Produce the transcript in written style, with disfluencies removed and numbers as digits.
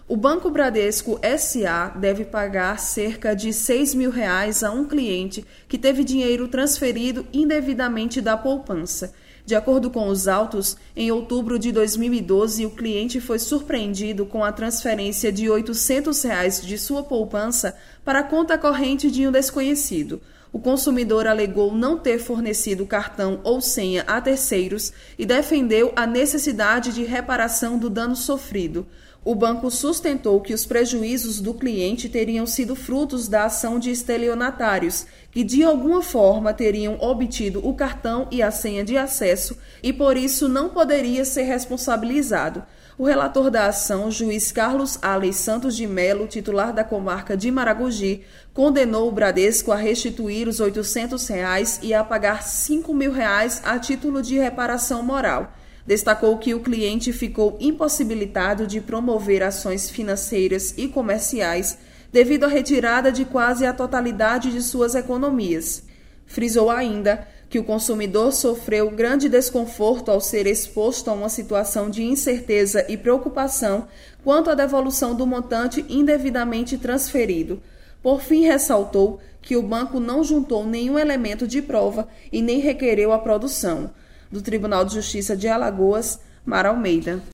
O Banco Bradesco S.A. deve pagar cerca de R$ 6.000 a um cliente que teve dinheiro transferido indevidamente da poupança. De acordo com os autos, em outubro de 2012, o cliente foi surpreendido com a transferência de R$ 800 de sua poupança para a conta corrente de um desconhecido. O consumidor alegou não ter fornecido cartão ou senha a terceiros e defendeu a necessidade de reparação do dano sofrido. O banco sustentou que os prejuízos do cliente teriam sido frutos da ação de estelionatários, que de alguma forma teriam obtido o cartão e a senha de acesso e por isso não poderia ser responsabilizado. O relator da ação, o juiz Carlos Alex Santos de Melo, titular da comarca de Maragogi, condenou o Bradesco a restituir os R$ 800 e a pagar R$ 5.000 a título de reparação moral. Destacou que o cliente ficou impossibilitado de promover ações financeiras e comerciais devido à retirada de quase a totalidade de suas economias. Frisou ainda que o consumidor sofreu grande desconforto ao ser exposto a uma situação de incerteza e preocupação quanto à devolução do montante indevidamente transferido. Por fim, ressaltou que o banco não juntou nenhum elemento de prova e nem requereu a produção. Do Tribunal de Justiça de Alagoas, Mara Almeida.